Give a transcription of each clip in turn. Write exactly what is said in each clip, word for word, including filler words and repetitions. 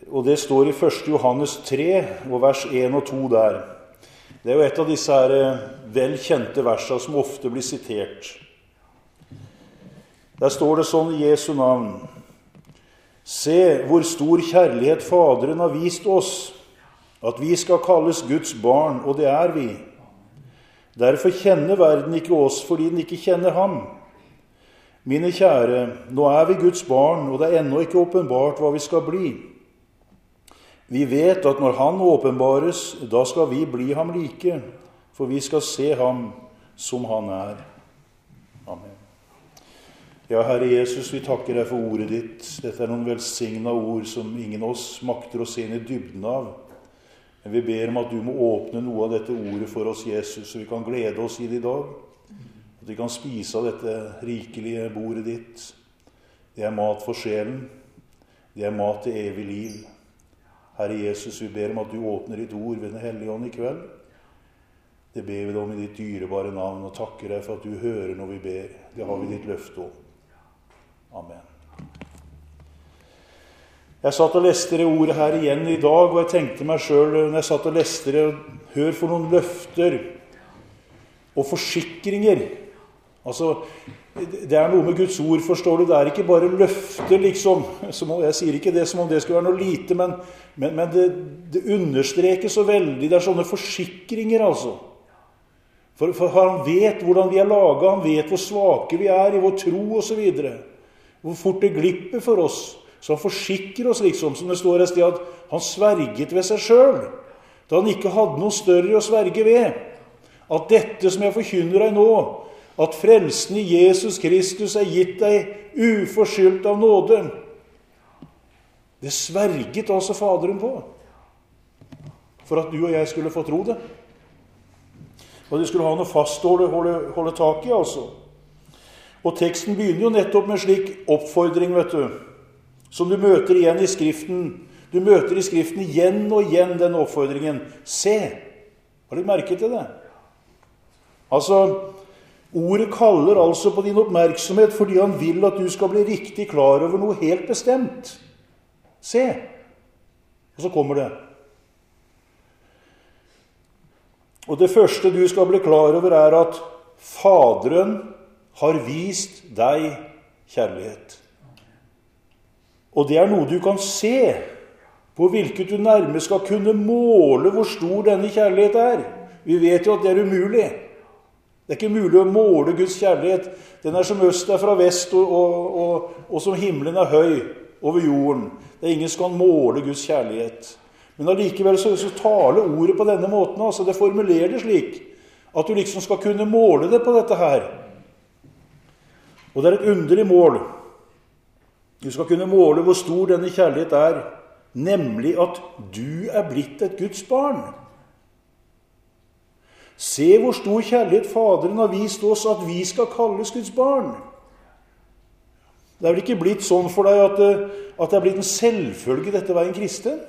Og det står i første Johannes tre, og vers en og to der. Det er jo et av disse her velkjente versene som ofte blir sitert. Der står det sånn i Jesu navn: Se hvor stor kjærlighet Faderen har vist oss, at vi skal kalles Guds barn, og det er vi. Derfor kjenner verden ikke oss, fordi den ikke kjenner ham. Mine kjære, nå er vi Guds barn, og det er ennå ikke åpenbart hva vi skal bli. Vi vet at når han åpenbares, da skal vi bli ham like, for vi skal se ham som han er. Amen. Ja, Herre Jesus, vi takker deg for ordet ditt. Dette er noen velsigna ord som ingen oss makter å se inn i dybden av. Men vi ber om at du må åpne noe av dette ordet for oss, Jesus, så vi kan glede oss i det i dag. At vi kan spise av dette rikelige bordet ditt. Det er mat for sjelen. Det er mat til evig liv. Herre Jesus, vi ber om at du åpner ditt ord ved Den hellige ånd i kveld. Det ber vi deg om i ditt dyrebare navn, og takker deg for at du hører når vi ber. Det har vi ditt løfte om. Amen. Jeg satt og leste det ordet her igjen i dag, og jeg tenkte meg selv, når jeg satt og leste det, hør for noen løfter og forsikringer. Altså, det er noe med Guds ord, forstår du, det er ikke bare løfter, liksom. Jeg sier ikke det som om det skulle være noe lite, men, men, men det, det understreker så veldig. Det er sånne forsikringer, altså. For, for han vet hvordan vi er laget, han vet hvor svake vi er i vår tro og så videre. Hvor fort det glipper for oss. Så han forsikrer oss, liksom, som det står et sted, at han sverget ved seg selv, da han ikke hadde noe større å sverge ved. At dette som jeg forkynner deg nå, at frelsen i Jesus Kristus er gitt deg uforskyldt av nåde, det sverget altså Faderen på, for at du og jeg skulle få tro det. Og de skulle ha noe fast å holde, holde, holde tak i, altså. Og teksten begynner jo nettopp med en slik oppfordring, vet du, som du møter igjen i Skriften. Du møter i Skriften igjen og igjen denne oppfordringen. Se! Har du merket til det? Altså, ordet kaller altså på din oppmerksomhet fordi han vil at du skal bli riktig klar over noe helt bestemt. Se! Og så kommer det. Og det første du skal bli klar over er at Faderen har vist deg kjærlighet. Og det er noe du kan se, på hvilket du nærmest skal kunne måle hvor stor denne kjærlighet er. Vi vet jo at det er umulig. Det er ikke mulig å måle Guds kjærlighet. Den er som øst er fra vest, og, og, og, og som himmelen er høy over jorden. Det er ingen som kan måle Guds kjærlighet. Men allikevel så, så taler ordet på denne måten, altså det formulerer det slik, at du liksom skal kunne måle det på dette her. Og det er et underlig mål. Du skal kunne måle hvor stor denne kjærlighet er, nemlig at du er blitt et Guds barn. Se hvor stor kjærlighet Faderen har vist oss at vi skal kalles Guds barn. Det er vel ikke blitt sånn for deg at, at det er blitt en selvfølge dette å være en kristen?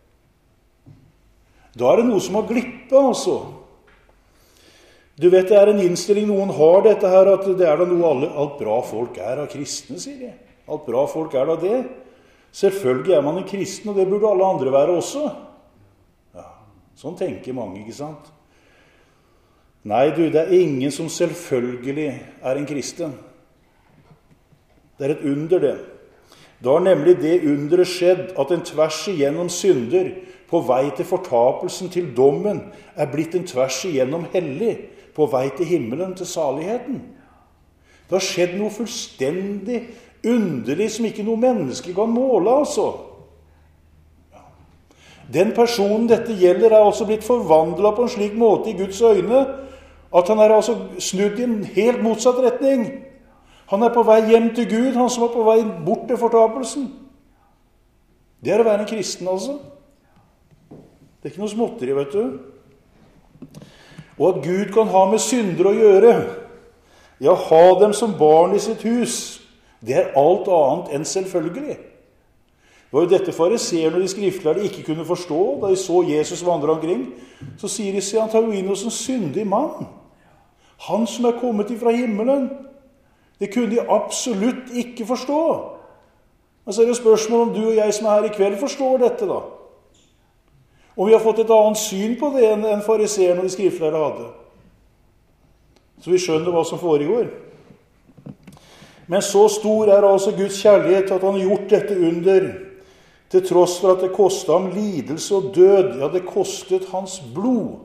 Da er det noe som har glippet, altså. Du vet, det er en innstilling noen har dette her, at det er da noe alle, alt bra folk er av kristne, sier de. Alt bra folk er da det. Selvfølgelig er man en kristen, og det burde alle andre være også. Ja, sånn tenker mange, ikke sant? Nei, du, det er ingen som selvfølgelig er en kristen. Det er et under, det. Da har nemlig det underet skjedd at en tvers igjennom synder på vei til fortapelsen til dommen er blitt en tvers igjennom hellig på vei til himmelen, til saligheten. Det har skjedd noe fullstendig underlig som ikke noe menneske kan måle, altså. Ja. Den personen dette gjelder er altså blitt forvandlet på en slik måte i Guds øyne, at han er altså snudd i en helt motsatt retning. Han er på vei hjem til Gud, han som er på vei bort til fortapelsen. Det er å være en kristen, altså. Det er ikke noe småtteri, vet du. Og at Gud kan ha med syndere å gjøre, ja, ha dem som barn i sitt hus, det er alt annet enn selvfølgelig. Det var jo dette fariseerne og de skriftlærde ikke kunne forstå, da de så Jesus vandre omkring. Så sier de seg, han tar jo inn hos en syndig mann. Han som er kommet ifra himmelen. Det kunne de absolutt ikke forstå. Men så er det spørsmål om du og jeg som er her i kveld forstår dette da. Og vi har fått et annet syn på det enn fariseerne og de skriftlærde hadde. Så vi skjønner hva som foregår. Men så stor er altså Guds kjærlighet at han har gjort dette under, til tross for at det kostet ham lidelse og død. Ja, det kostet hans blod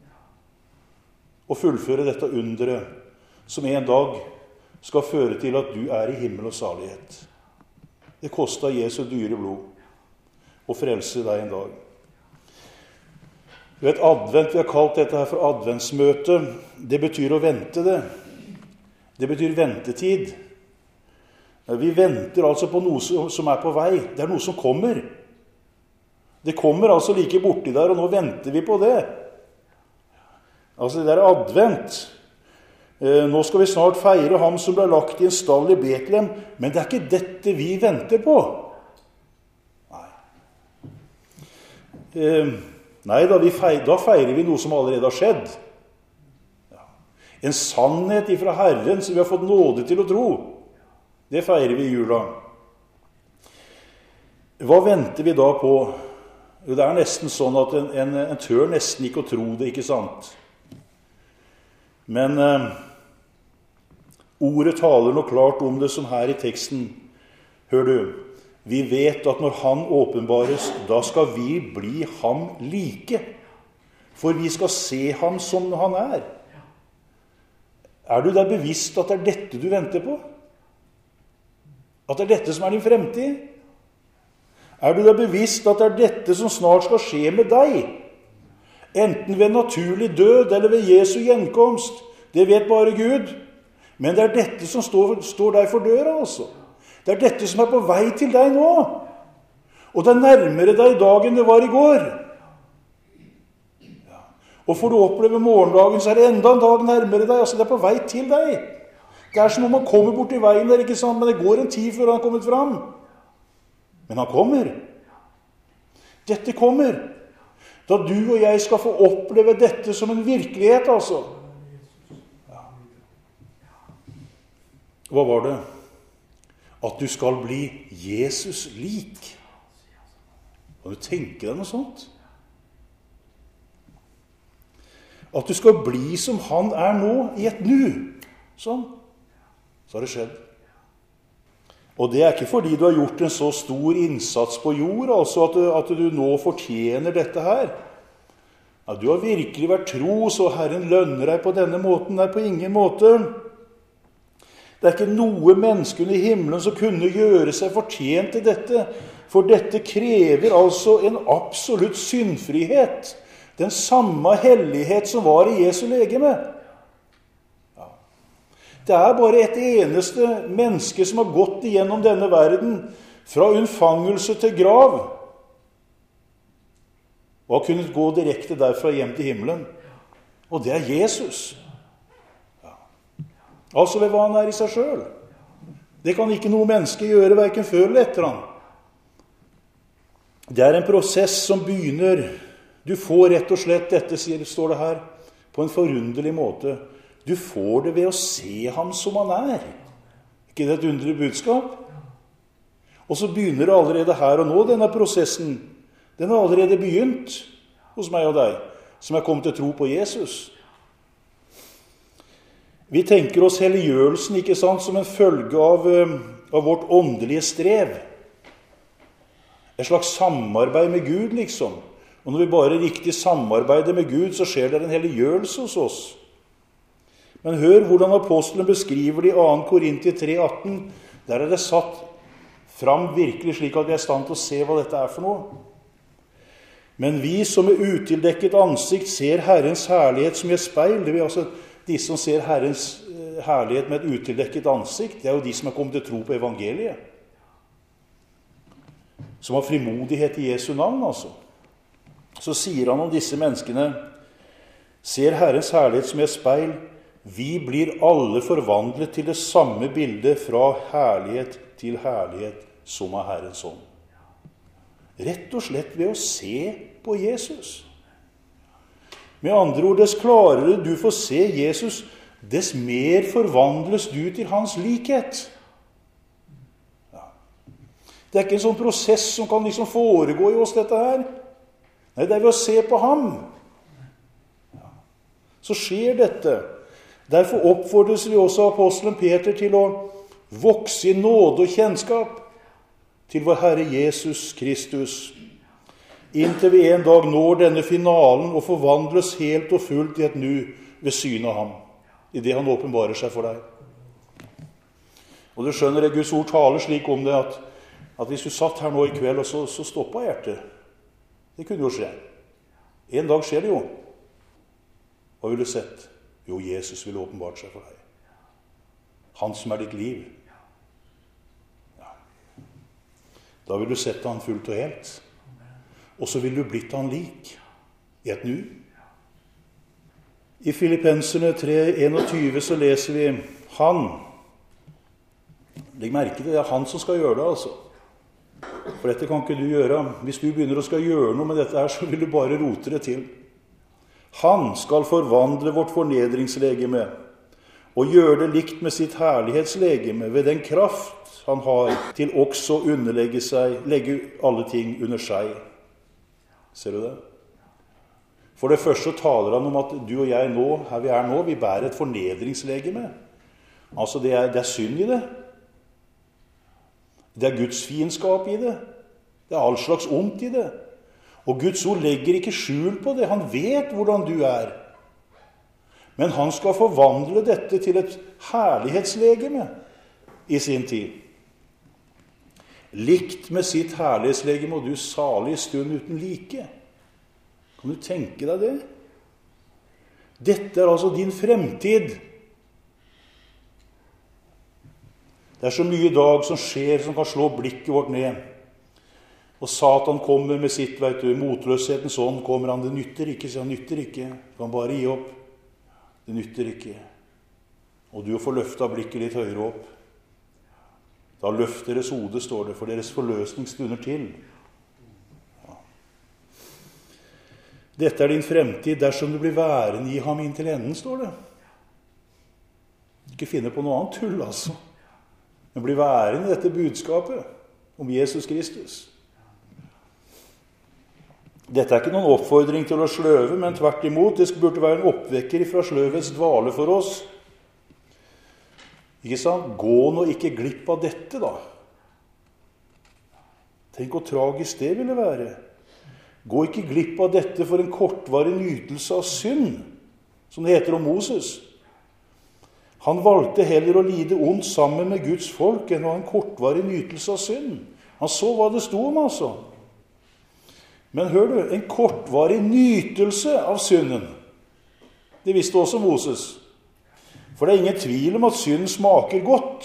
å fullføre dette underet, som en dag skal føre til at du er i himmel og salighet. Det kostet Jesu dyre blod å frelse deg en dag. Du vet, advent, vi har kalt dette her for adventsmøte. Det betyr å vente det. Det betyr ventetid. Vi venter altså på noe som er på vei. Det er noe som kommer. Det kommer altså like borti der, og nå venter vi på det. Altså det der advent. Nå skal vi snart feire ham som ble lagt i en stall i Betlehem, men det er ikke dette vi venter på. Nei. Eh, nei, da, vi feirer, da feirer vi noe som allerede har skjedd. Ja. En sannhet ifra Herren som vi har fått nåde til å tro. Det feirer vi i jula. Hva venter vi da på? Jo, det er nesten sånn at en, en, en tør nesten ikke å tro det, ikke sant? Men eh, ordet taler noe klart om det som her i teksten. Hør du, vi vet at når han åpenbares, da skal vi bli ham like. For vi skal se ham som han er. Er du der bevisst at det er dette du venter på? At det er dette som er din fremtid? Er du der bevisst at det er dette som snart skal skje med deg? Enten ved naturlig død eller ved Jesu gjenkomst. Det vet bare Gud. Men det er dette som står, står deg for døra, altså. Det er dette som er på vei til deg nå. Og det er nærmere deg i dag enn det var i går. Ja. Og får du oppleve morgendagen, så er det enda en dag nærmere deg. Altså, det er på vei til deg. Det er som om han kommer bort i veien der, ikke sant? Men det går en tid før han har kommet fram. Men han kommer. Dette kommer. Da du og jeg skal få oppleve dette som en virkelighet, altså. Ja. Hva var det? At du skal bli Jesus lik. Kan du tenke deg noe sånt? At du skal bli som han er nå, i et nu. Sånn. Så har det skjedd. Og det er ikke fordi du har gjort en så stor innsats på jord, altså at du, at du nå fortjener dette her. Ja, du har virkelig vært tro, så Herren lønner deg på denne måten. Nei, på ingen måte. Det er ikke noe menneske under himmelen som kunne gjøre seg fortjent til dette, for dette krever altså en absolutt syndfrihet. Den samme hellighet som var i Jesu legeme. Det er bare et eneste menneske som har gått igjennom denne verden, fra unnfangelse til grav, og har kunnet gå direkte derfra hjem til himmelen. Og det er Jesus. Ja. Altså ved hva han er i seg selv. Det kan ikke noe menneske gjøre, hverken før eller etter han. Det er en prosess som begynner. Du får rett og slett dette, står det her, på en forunderlig måte. Du får det ved å se ham som han er. Ikke det et underlig budskap? Og så begynner det allerede her og nå, denne prosessen. Den har allerede begynt hos meg og deg, som er kommet til tro på Jesus. Vi tenker oss helliggjørelsen, ikke sant, som en følge av, av vårt åndelige strev. Et slags samarbeid med Gud, liksom. Og når vi bare riktig samarbeider med Gud, så skjer det en helliggjørelse hos oss. Men hør hvordan apostelen beskriver det i andre Korinter tre atten. Der er det satt fram virkelig slik at vi er i stand til å se hva dette er for noe. Men vi som med utildekket ansikt ser Herrens herlighet som i et speil, det vil altså de som ser Herrens herlighet med et utildekket ansikt, det er jo de som har kommet til tro på evangeliet. Som har frimodighet i Jesu navn, altså. Så sier han om disse menneskene, ser Herrens herlighet som i et speil, vi blir alle forvandlet til det samme bildet fra herlighet til herlighet som av Herrens ånd. Rett og slett ved å se på Jesus. Med andre ord, dess klarere du får se Jesus, dess mer forvandles du til hans likhet. Ja. Det er ikke en sånn prosess som kan liksom foregå i oss, dette her. Nei, det er ved å se på ham. Ja. Så skjer dette. Derfor oppfordres vi også av apostelen Peter til å vokse i nåde og kjennskap til vår Herre Jesus Kristus, inntil vi en dag når denne finalen og forvandles helt og fullt i et nu ved synet av ham, i det han åpenbarer seg for deg. Og du skjønner, Guds ord taler slik om det, at, at hvis du satt her nå i kveld, og så, så stoppet hjertet. Det kunne jo skje. En dag skjer det jo. Hva ville du sett? Jo, Jesus ville åpenbart seg for deg. Han som er ditt liv. Ja. Da vil du sette han fullt og helt. Og så vil du blitt han lik i et nu. I Filippenserne tre enogtyve så leser vi han. Legg merke til det, det er han som skal gjøre det, altså. For dette kan ikke du gjøre. Hvis du begynner å skal gjøre noe med dette her, så vil du bare rote det til. Han skal forvandle vårt fornedringslegeme og gjøre det likt med sitt herlighetslegeme ved den kraft han har til også å underlegge seg, legge alle ting under seg. Ser du det? For det første taler han om at du og jeg nå, her vi er nå, vi bærer et fornedringslegeme. Altså det er, det er synd i det. Det er Guds fiendskap i det. Det er all slags ondt i det. Og Guds ord legger ikke skjul på det. Han vet hvordan du er. Men han skal forvandle dette til et herlighetslegeme i sin tid. Likt med sitt herlighetslegeme, og du salig stund uten like. Kan du tenke deg det? Dette er altså din fremtid. Det er så mye i dag som skjer som kan slå blikket vårt ned. Og Satan kommer med sitt, vet du, motløshetens ånd kommer han, det nytter ikke, så han nytter ikke. Du kan bare gi opp. Det nytter ikke. Og du får løftet blikket litt høyere opp. Da løft deres hode, står det, for deres forløsning stunder til. Ja. Dette er din fremtid dersom du blir værende i ham inntil enden, står det. Ikke finne på noe annet tull, altså. Men bli værende i dette budskapet om Jesus Kristus. Dette er ikke noen oppfordring til å sløve, men tvert imot, det burde være en oppvekker fra sløvets dvale for oss. Ikke sant? Gå nå ikke glipp av dette, da. Tenk hvor tragisk det ville være. Gå ikke glipp av dette for en kortvarig nytelse av synd, som det heter om Moses. Han valgte heller å lide ondt sammen med Guds folk enn å ha en kortvarig nytelse av synd. Han så hva det sto om, altså. Men hør du, en kortvarig nytelse av synden. Det visste også Moses. For det er ingen tvil om at synd smaker godt.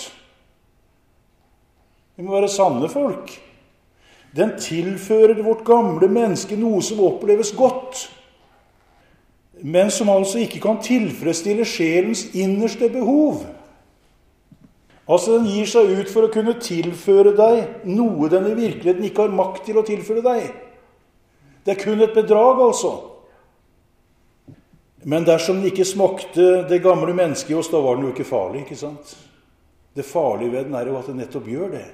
Vi må være sanne folk. Den tilfører vårt gamle menneske noe som oppleves godt, men som altså ikke kan tilfredsstille sjelens innerste behov. Altså den gir seg ut for å kunne tilføre deg noe den i virkeligheten ikke har makt til å tilføre deg. Det er kun et bedrag, altså. Men dersom den ikke smakte det gamle mennesket i oss, da var den jo ikke farlig, ikke sant? Det farlige ved den er jo at den nettopp gjør det.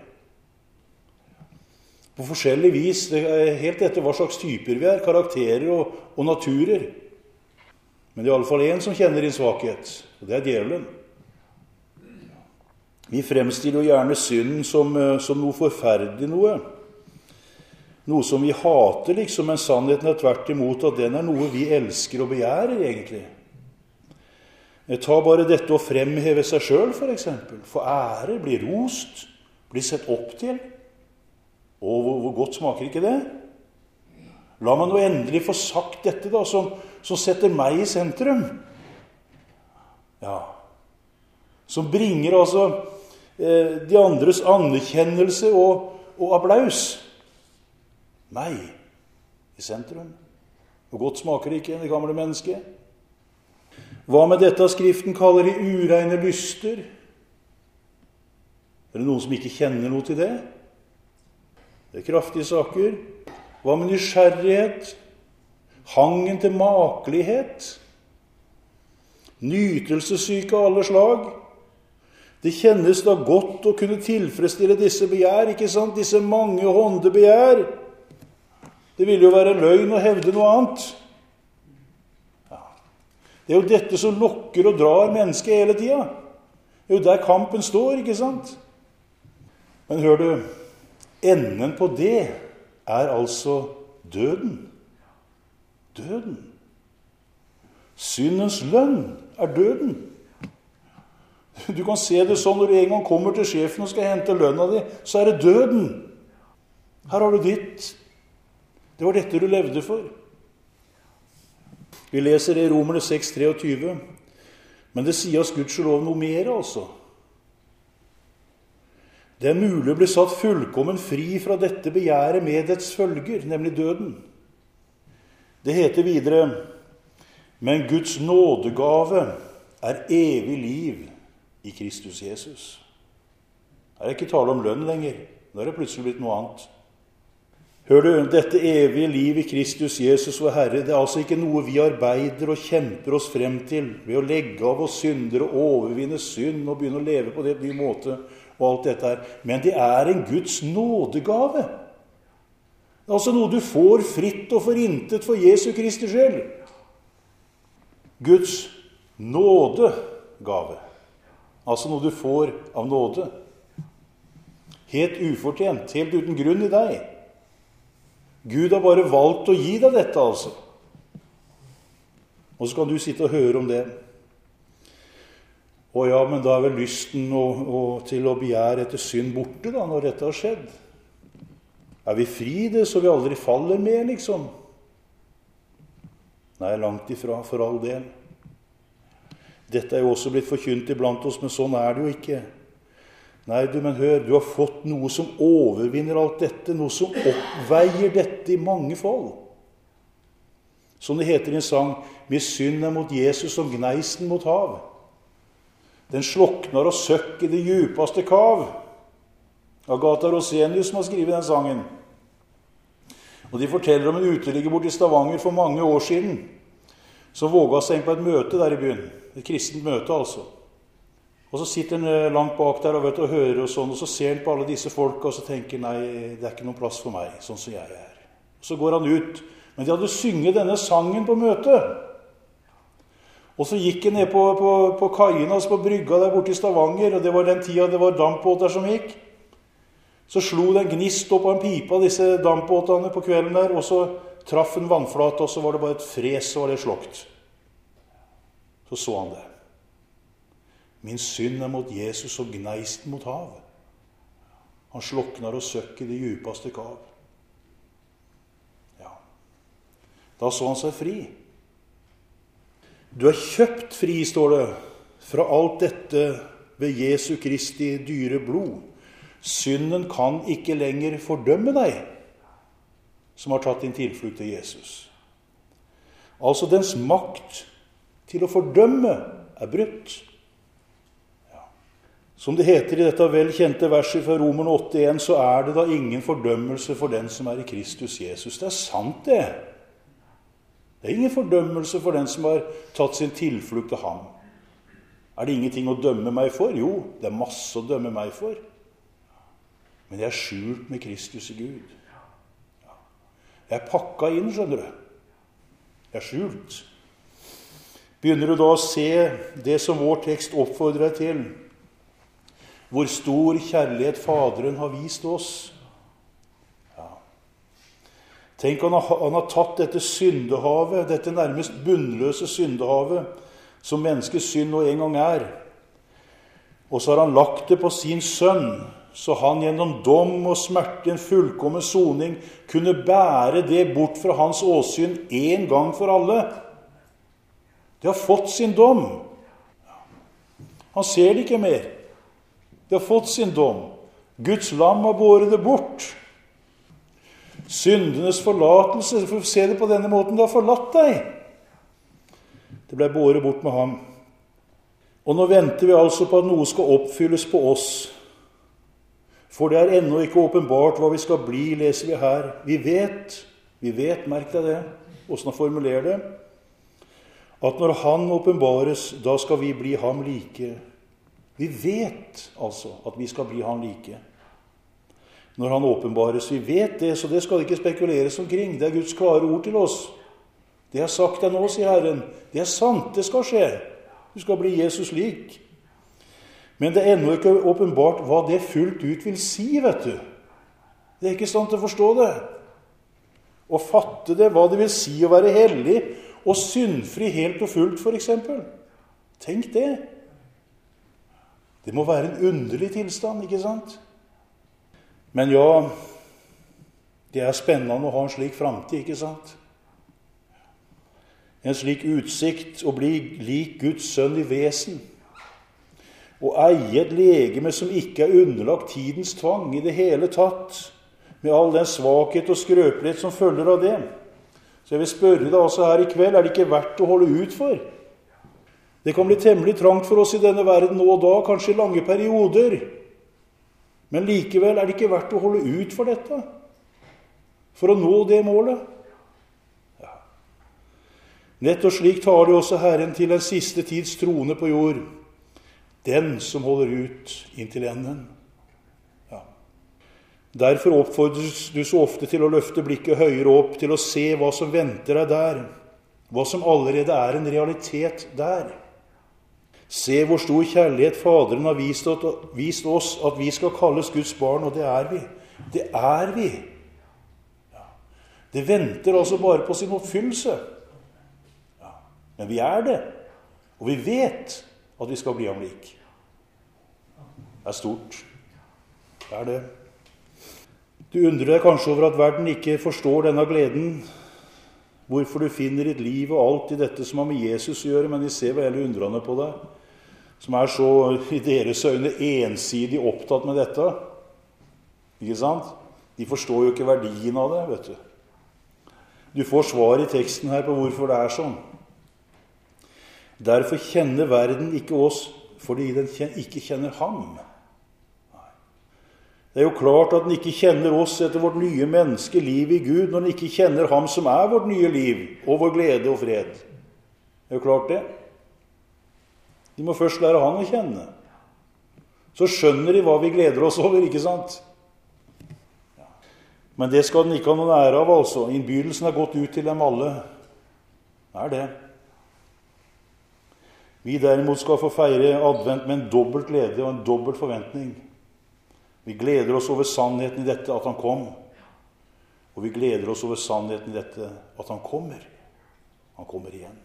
På forskjellig vis, det er helt etter hva slags typer vi er, karakterer og, og naturer. Men det er i alle fall en som kjenner din svakhet, og det er djevelen. Vi fremstiller jo gjerne synden som, som noe forferdelig noe. Noe som vi hater, liksom, men sannheten er tvert imot at den er noe vi elsker og begjærer, egentlig. Ta bare dette å fremheve seg selv, for eksempel. For ære, bli rost, bli sett opp til. Og hvor, hvor godt smaker ikke det? La meg nå endelig få sagt dette, da, som, som setter meg i sentrum. Ja. Som bringer altså eh, de andres anerkjennelse og, og applaus. Meg i sentrum. Og godt smaker det ikke, det gamle mennesket. Hva med dette Skriften kaller de ureine lyster? Er det noen som ikke kjenner noe til det? Det er kraftige saker. Hva med nysgjerrighet? Hangen til makelighet? Nytelsessyke av alle slag? Det kjennes da godt å kunne tilfredsstille disse begjær, ikke sant? Disse mange hånde begjær. Det ville jo være løgn å hevde noe annet. Ja. Det er jo dette som lokker og drar mennesket hele tida. Det er jo der kampen står, ikke sant? Men hør du, enden på det er altså døden. Døden. Syndens lønn er døden. Du kan se det sånn når du en gang kommer til sjefen og skal hente lønna di, så er det døden. Her har du ditt. Det var dette du levde for. Vi leser det i Romerne seks treogtyve. Men det sier oss gudskjelov noe mer, altså. Det er mulig å bli satt fullkommen fri fra dette begjæret med dets følger, nemlig døden. Det heter videre, men Guds nådegave er evig liv i Kristus Jesus. Her er det ikke tale om lønn lenger. Nå er det plutselig blitt noe annet. Hør du, dette evige liv i Kristus Jesus vår Herre, det er altså ikke noe vi arbeider og kjemper oss frem til ved å legge av oss synder og overvinne synd og begynne å leve på det nye måte og alt dette her. Men det er en Guds nådegave. Det er altså noe du får fritt og forintet for Jesu Kristi skyld. Guds nådegave. Altså noe du får av nåde. Helt ufortjent, helt uten grunn i deg. Gud har bare valgt å gi deg dette, altså. Og så kan du sitte og høre om det. Å ja, men da er vel lysten å, å, til å begjære etter synd borte da, når dette har skjedd. Er vi fri det, så vi aldri faller med, liksom? Nei, langt ifra, for all del. Dette er jo også blitt forkynt iblant oss, men sånn er det jo ikke. Nei, du, men hør, du har fått noe som overvinner alt dette, noe som oppveier dette i mange fall. Som det heter i en sang, med synd er mot Jesus som gneisten mot hav. Den sloknar og søkk i det djupaste kav. Agatha Rosenius som har skrivet den sangen. Og de forteller om en uteligger bort i Stavanger for mange år siden, som våga seg inn på et møte der i byen. Et kristent møte, altså. Og så sitter han langt bak der og, vet, og hører og sånn, og så ser han på alle disse folka og så tenker, nei, det er ikke noen plass for meg, sånn som jeg er. Og så går han ut. Men de hadde synget denne sangen på møtet. Og så gikk han ned på, på, på kajen, altså på brygga der borte i Stavanger, og det var den tida det var dampbåter som gikk. Så slo det en gnist opp av en pipe av disse dampbåtene på kvelden der, og så traff en vannflate, og så var det bare et fres, så var det slokt. Så så han det. Min synd er mot Jesus og gneisten mot hav. Han sloknar og søkk i det djupaste kav. Ja. Da så han seg fri. Du er kjøpt fri, står det, fra alt dette ved Jesu Kristi dyre blod. Synden kan ikke lenger fordømme deg, som har tatt din tilflukt til Jesus. Altså dens makt til å fordømme er brutt. Ja. Som det heter i dette velkjente verset fra Romerne åtte en, så er det da ingen fordømmelse for den som er i Kristus Jesus. Det er sant det. Det er ingen fordømmelse for den som har tatt sin tilflukt til ham. Er det ingenting å dømme meg for? Jo, det er masse å dømme meg for. Men jeg er skjult med Kristus i Gud. Jeg er pakket inn, skjønner du. Jeg er skjult. Begynner du da å se det som vår tekst oppfordrer deg til? Hvor stor kjærlighet Faderen har vist oss. Ja. Tenk, han har, han har tatt dette syndehavet, dette nærmest bunnløse syndehavet, som menneskets synd nå en gang er. Og så har han lagt det på sin sønn, så han gjennom dom og smerte, en fullkommen soning, kunne bære det bort fra hans åsyn en gang for alle. De har fått sin dom. Han ser det ikke mer. De har fått sin dom. Guds lam har båret det bort. Syndenes forlatelse, for å se det på denne måten, det har forlatt deg. Det ble båret bort med ham. Og nå venter vi altså på at noe skal oppfylles på oss. For det er ennå ikke åpenbart hva vi skal bli, leser vi her. Vi vet, vi vet, merk deg det, hvordan han formulerer det, at når han åpenbares, da skal vi bli ham like, Vi vet altså at vi skal bli han like. Når han åpenbares, vi vet det, så det skal ikke spekuleres omkring. Det er Guds klare ord til oss. Det har sagt deg nå, sier Herren. Det er sant, det skal skje. Du skal bli Jesus lik. Men det er ennå ikke åpenbart hva det fullt ut vil si, vet du. Det er ikke stand til å forstå det. Å fatte det, hva det vil si å være hellig og syndfri helt og fullt, for eksempel. Tenk det. Det må være en underlig tilstand, ikke sant? Men ja, det er spennende å ha en slik framtid, ikke sant? En slik utsikt å bli lik Guds sønn i vesen. Å eie et legeme som ikke er underlagt tidens tvang i det hele tatt, med all den svakhet og skrøpelighet som følger av det. Så jeg vil spørre deg også her i kveld, er det ikke verdt å holde ut for? Det kan bli temmelig trangt for oss i denne verden nå og da, kanskje i lange perioder. Men likevel er det ikke verdt å holde ut for dette, for å nå det målet. Ja. Nett og slik tar det også Herren til den siste tids trone på jord, den som holder ut inntil enden. Ja. Derfor oppfordres du så ofte til å løfte blikket høyere opp, til å se hva som venter deg der, hva som allerede er en realitet der. Se hvor stor kjærlighet Faderen har vist oss at vi skal kalles Guds barn, og det er vi. Det er vi. Ja. Det venter altså bare på sin oppfyllelse. Ja. Men vi er det, og vi vet at vi skal bli ham lik. Det er stort. Det er det. Du undrer deg kanskje over at verden ikke forstår denne gleden, hvorfor du finner ditt liv og alt i dette som har med Jesus å gjøre, men de ser veldig undrende på deg, som er så i deres øyne ensidig opptatt med dette. Ikke sant? De forstår jo ikke verdien av det, vet du. Du får svar i teksten her på hvorfor det er sånn. Derfor kjenner verden ikke oss, fordi den ikke kjenner ham. Det er jo klart at den ikke kjenner oss etter vårt nye menneskeliv i Gud, når den ikke kjenner ham som er vårt nye liv, og vår glede og fred. Det er jo klart det. De må først lære han å kjenne. Så skjønner de hva vi gleder oss over, ikke sant? Men det skal den ikke ha noen ære av, altså. Innbydelsen har gått ut til dem alle. Det er det. Vi derimot skal få feire advent med en dobbelt glede og en dobbelt forventning. Vi gleder oss over sannheten i dette at han kom, og vi gleder oss over sannheten i dette at han kommer. Han kommer igjen.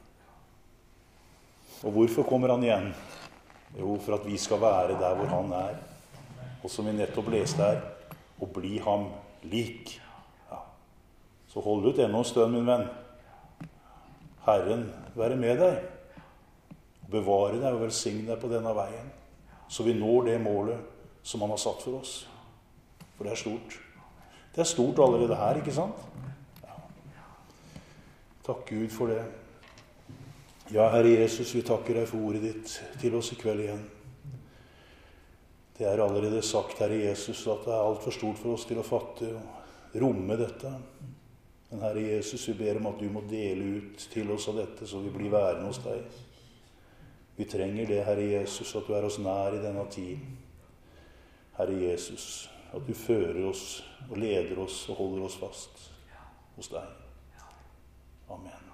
Og hvorfor kommer han igjen? Jo, for at vi skal være der hvor han er, og som vi nettopp leste her, og bli ham lik. Ja. Så hold ut ennå en stund, min venn. Herren være med deg, bevare deg og velsigne deg på denne veien, så vi når det målet som han har satt for oss. For det er stort. Det er stort allerede her, ikke sant? Ja. Takk Gud for det. Ja, Herre Jesus, vi takker deg for ordet ditt til oss i kveld igjen. Det er allerede sagt, Herre Jesus, at det er alt for stort for oss til å fatte og romme dette. Men Herre Jesus, vi ber om at du må dele ut til oss av dette, så vi blir værende hos deg. Vi trenger det, Herre Jesus, at du er oss nær i denne tid. Herre Jesus, at du fører oss og leder oss og holder oss fast hos deg. Amen.